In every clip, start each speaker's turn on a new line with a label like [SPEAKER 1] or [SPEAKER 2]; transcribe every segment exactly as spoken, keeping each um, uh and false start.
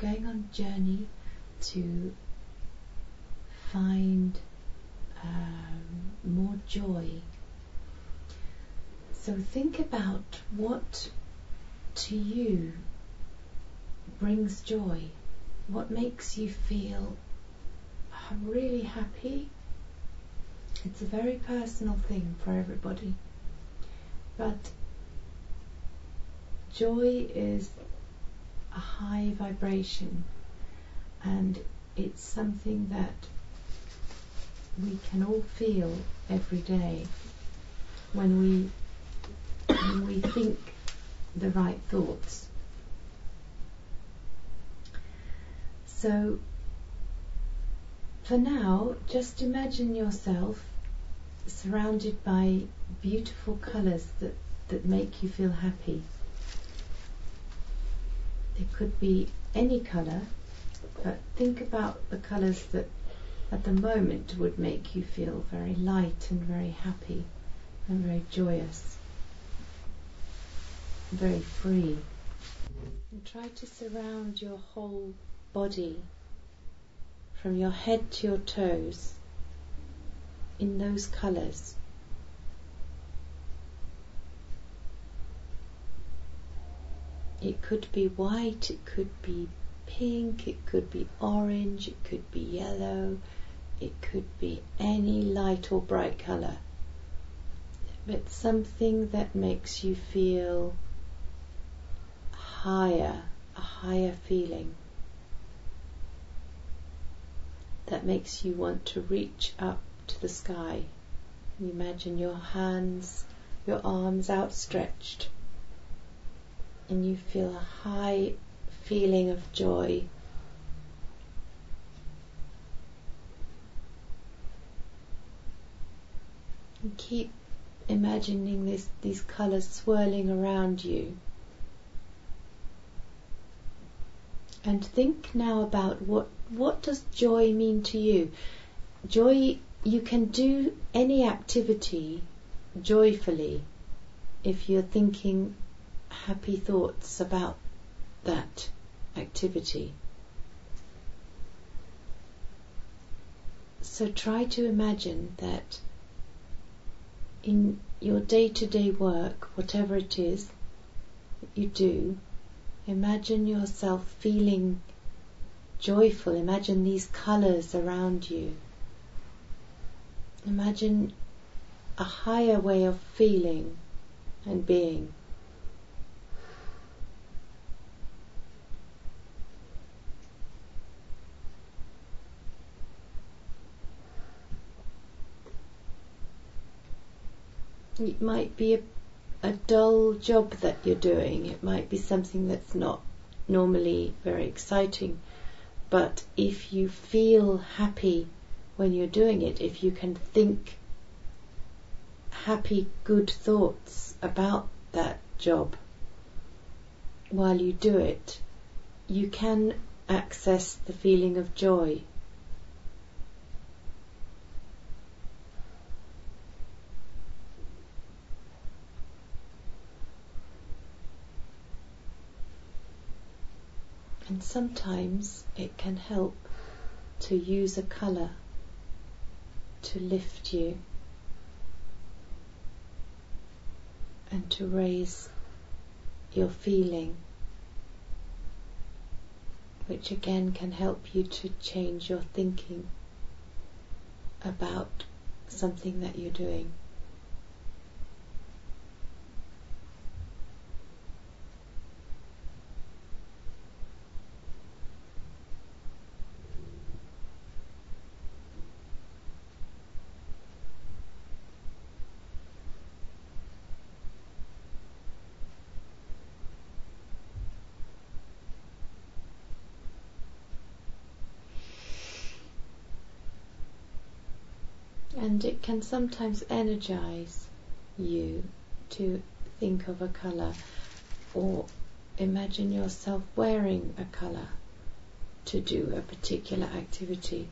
[SPEAKER 1] going on a journey to find um, more joy. So think about what to you brings joy. What makes you feel really happy? It's a very personal thing for everybody. But joy is a high vibration, and it's something that we can all feel every day when we when we think the right thoughts. So for now, just imagine yourself surrounded by beautiful colours that, that make you feel happy. It could be any colour, but think about the colours that at the moment would make you feel very light and very happy and very joyous, very free. And try to surround your whole body, from your head to your toes, in those colours. It could be white, it could be pink, it could be orange, it could be yellow, it could be any light or bright colour, but something that makes you feel higher, a higher feeling, that makes you want to reach up to the sky. You imagine your hands, your arms outstretched, and you feel a high feeling of joy. And keep imagining this, these colours swirling around you. And think now about what, what does joy mean to you? Joy, you can do any activity joyfully if you're thinking happy thoughts about that activity. So try to imagine that in your day-to-day work, whatever it is that you do, imagine yourself feeling joyful. Imagine these colours around you. Imagine a higher way of feeling and being. It might be a, a dull job that you're doing. It might be something that's not normally very exciting. But if you feel happy when you're doing it, if you can think happy, good thoughts about that job while you do it, you can access the feeling of joy. And sometimes it can help to use a colour to lift you and to raise your feeling, which again can help you to change your thinking about something that you're doing. And it can sometimes energize you to think of a colour, or imagine yourself wearing a colour to do a particular activity.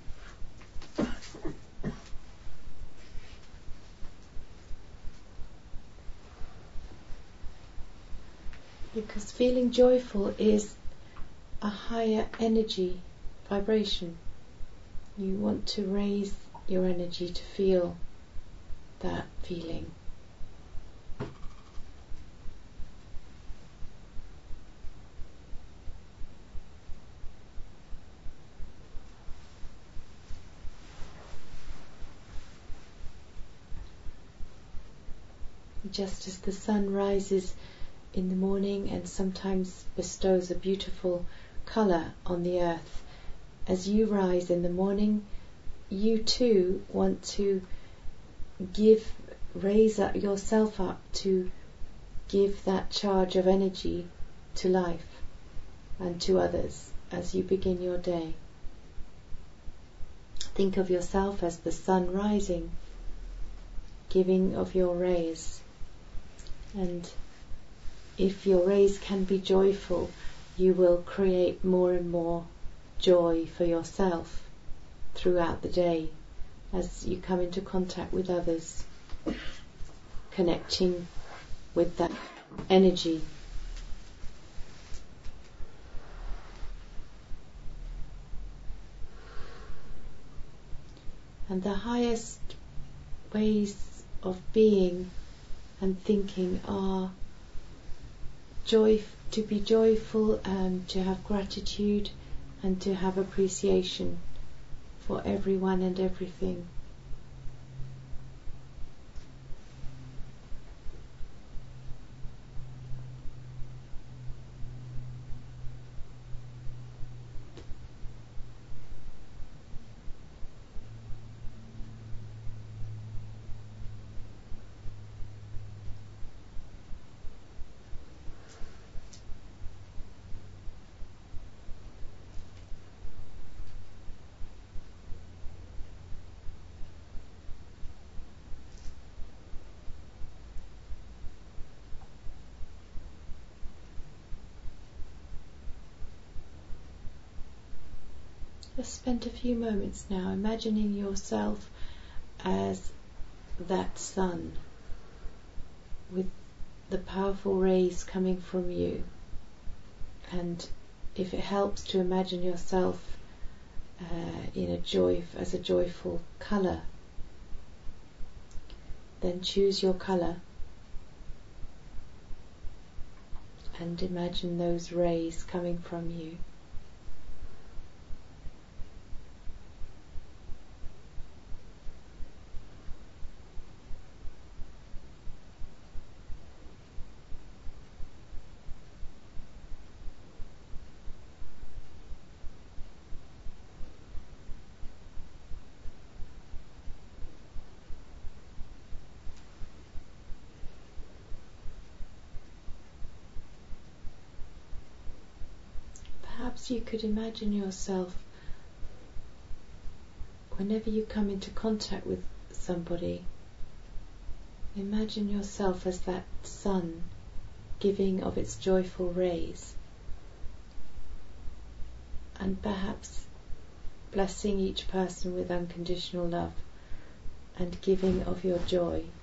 [SPEAKER 1] Because feeling joyful is a higher energy vibration. You want to raise your energy to feel that feeling. Just as the sun rises in the morning and sometimes bestows a beautiful colour on the earth, as you rise in the morning, you too want to give, raise up yourself up to give that charge of energy to life and to others as you begin your day. Think of yourself as the sun rising, giving of your rays. And if your rays can be joyful, you will create more and more joy for yourself throughout the day as you come into contact with others, connecting with that energy. And the highest ways of being and thinking are joy, to be joyful and to have gratitude and to have appreciation for everyone and everything. Just spend a few moments now imagining yourself as that sun with the powerful rays coming from you. And if it helps to imagine yourself uh, in a joy, as a joyful colour, then choose your colour and imagine those rays coming from you. Perhaps you could imagine yourself, whenever you come into contact with somebody, imagine yourself as that sun giving of its joyful rays, and perhaps blessing each person with unconditional love and giving of your joy.